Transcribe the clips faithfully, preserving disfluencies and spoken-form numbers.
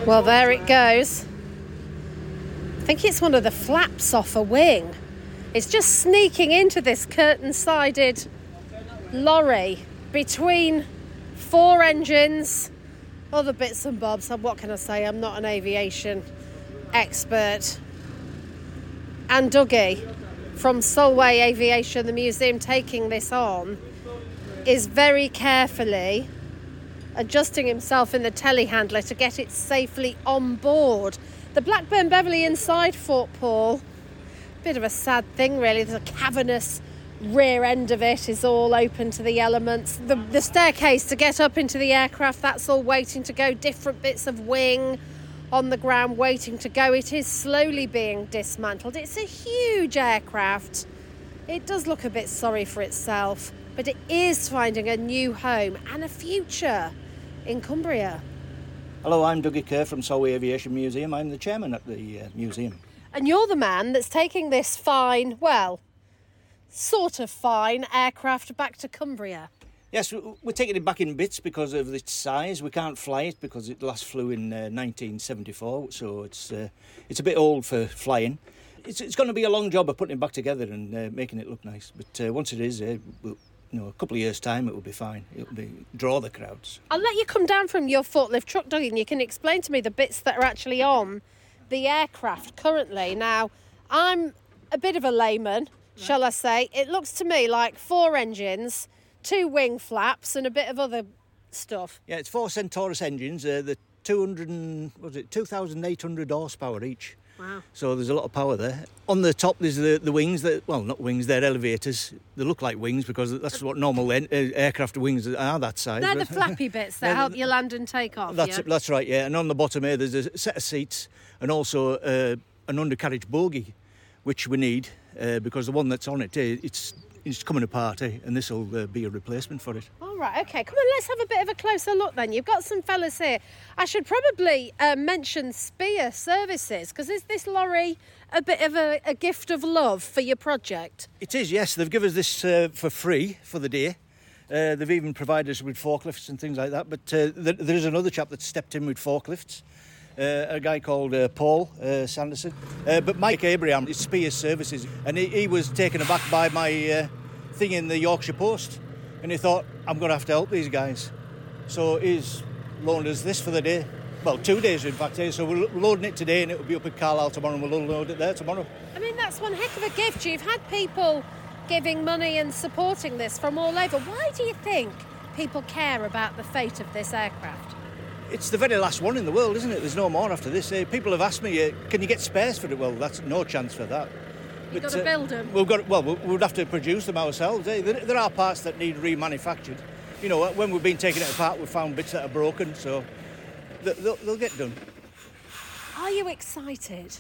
Well, there it goes. I think it's one of the flaps off a wing. It's just sneaking into this curtain-sided lorry between four engines, other bits and bobs. What can I say? I'm not an aviation expert. And Dougie from Solway Aviation, the museum taking this on, is very carefully adjusting himself in the telehandler to get it safely on board. The Blackburn Beverley inside Fort Paul, bit of a sad thing really. There's a cavernous rear end of it is all open to the elements. The, the staircase to get up into the aircraft, that's all waiting to go. Different bits of wing on the ground waiting to go. It is slowly being dismantled. It's a huge aircraft. It does look a bit sorry for itself, but it is finding a new home and a future in Cumbria. Hello, I'm Dougie Kerr from Solway Aviation Museum. I'm the chairman at the uh, museum. And you're the man that's taking this fine, well, sort of fine aircraft back to Cumbria. Yes, we're taking it back in bits because of its size. We can't fly it because it last flew in uh, nineteen seventy-four, so it's uh, it's a bit old for flying. It's, it's going to be a long job of putting it back together and uh, making it look nice. But uh, once it is, uh, we'll, you know, a couple of years' time, it will be fine. It will be draw the crowds. I'll let you come down from your forklift truck, Dougie, and you can explain to me the bits that are actually on the aircraft currently. Now, I'm a bit of a layman, right, shall I say. It looks to me like four engines, two wing flaps, and a bit of other stuff. Yeah, it's four Centaurus engines. Uh, the two hundred and, what was it, two thousand eight hundred horsepower each. Wow. So there's a lot of power there. On the top, there's the, the wings. That, well, not wings, they're elevators. They look like wings because that's what normal en- uh, aircraft wings are that size. They're the flappy bits that help you land and take off, That's, yeah? that's right, yeah. And on the bottom here, there's a set of seats and also uh, an undercarriage bogie, which we need uh, because the one that's on it, uh, it's it's coming apart, eh? And this will uh, be a replacement for it. All right, OK, come on, let's have a bit of a closer look then. You've got some fellas here. I should probably uh, mention Spear Services, because is this lorry a bit of a, a gift of love for your project? It is, yes. They've given us this uh, for free for the day. Uh, they've even provided us with forklifts and things like that. But uh, th- there is another chap that stepped in with forklifts, uh, a guy called uh, Paul uh, Sanderson. Uh, but Mike Abraham is Spear Services, and he, he was taken aback by my uh, thing in the Yorkshire Post, and he thought, I'm going to have to help these guys. So he's loaned us this for the day. Well, two days, in fact. Eh? So we're loading it today, and it'll be up at Carlisle tomorrow, and we'll unload it there tomorrow. I mean, that's one heck of a gift. You've had people giving money and supporting this from all over. Why do you think people care about the fate of this aircraft? It's the very last one in the world, isn't it? There's no more after this. Uh, people have asked me, uh, can you get spares for it? Well, that's no chance for that. You've But, got to uh, build them. We've got, well, we'd have to produce them ourselves. Eh? There, there are parts that need remanufactured. You know, when we've been taking it apart, we've found bits that are broken, so they'll, they'll get done. Are you excited?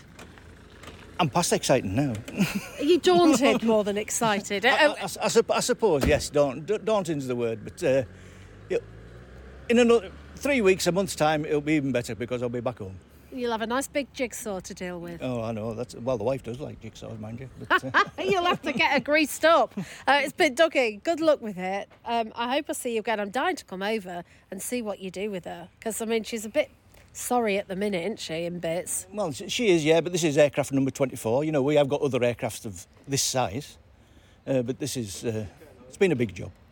I'm past exciting now. Are you daunted more than excited? I, I, I, I, sup- I suppose, yes, daunt, daunting's the word. But uh, it, in another three weeks, a month's time, it'll be even better because I'll be back home. You'll have a nice big jigsaw to deal with. Oh, I know. That's well, the wife does like jigsaws, mind you. But, uh... You'll have to get her greased up. Uh, it's been Dougie. Good luck with it. Um, I hope I see you again. I'm dying to come over and see what you do with her. Because, I mean, she's a bit sorry at the minute, isn't she, in bits? Well, she is, yeah, but this is aircraft number twenty-four. You know, we have got other aircraft of this size. Uh, but this is, uh, it's been a big job.